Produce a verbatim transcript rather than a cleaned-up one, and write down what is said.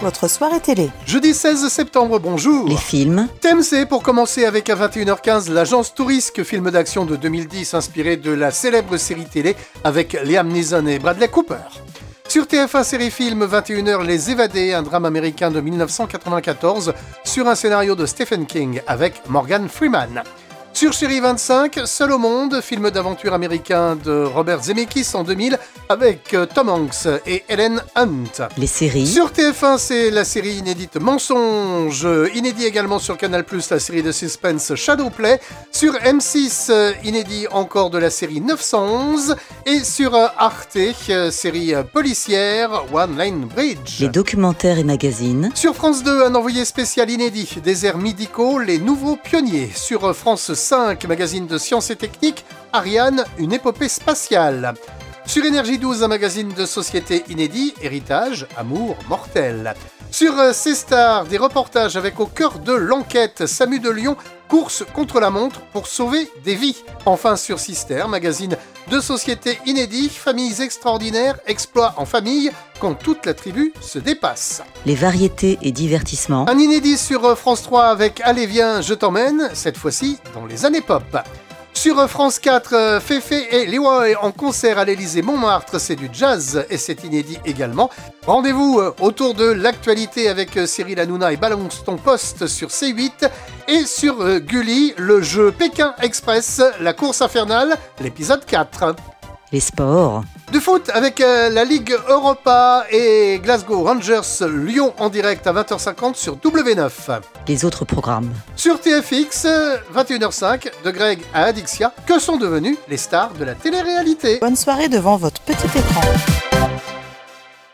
votre soirée télé. Jeudi seize septembre, bonjour. Les films. T M C pour commencer avec à vingt et une heures quinze l'Agence Tourisque, film d'action de deux mille dix inspiré de la célèbre série télé avec Liam Neeson et Bradley Cooper. Sur T F un série film, vingt et une heures Les Évadés, un drame américain de dix-neuf cent quatre-vingt-quatorze sur un scénario de Stephen King avec Morgan Freeman. Sur Chérie vingt-cinq, Seul au monde, film d'aventure américain de Robert Zemeckis en deux mille avec Tom Hanks et Helen Hunt. Les séries. Sur T F un, c'est la série inédite Mensonge, inédit également sur Canal plus, la série de suspense Shadowplay. Sur M six, inédit encore de la série neuf cent onze. Et sur Arte, série policière One Lane Bridge. Les documentaires et magazines. Sur France deux, un envoyé spécial inédit, Déserts médicaux, les nouveaux pionniers. Sur France cinq, magazine de sciences et techniques, Ariane, une épopée spatiale. Sur Énergie douze, un magazine de société inédit, Héritage, amour mortel. Sur C-Star, des reportages avec au cœur de l'enquête, Samu de Lyon, course contre la montre pour sauver des vies. Enfin sur Sister, magazine de société inédit, familles extraordinaires, exploits en famille, quand toute la tribu se dépasse. Les variétés et divertissements. Un inédit sur France trois avec Allez viens, je t'emmène, cette fois-ci dans les années pop. Sur France quatre, Féfé et Leroy en concert à l'Élysée Montmartre, c'est du jazz et c'est inédit également. Rendez-vous autour de l'actualité avec Cyril Hanouna et Balance ton poste sur C huit et sur Gulli, le jeu Pékin Express, la course infernale, l'épisode quatre. Les sports. Du foot avec euh, la Ligue Europa et Glasgow Rangers Lyon en direct à vingt heures cinquante sur W neuf. Les autres programmes. Sur T F X, vingt et une heures cinq, de Greg à Adixia, que sont devenus les stars de la télé-réalité. Bonne soirée devant votre petit écran.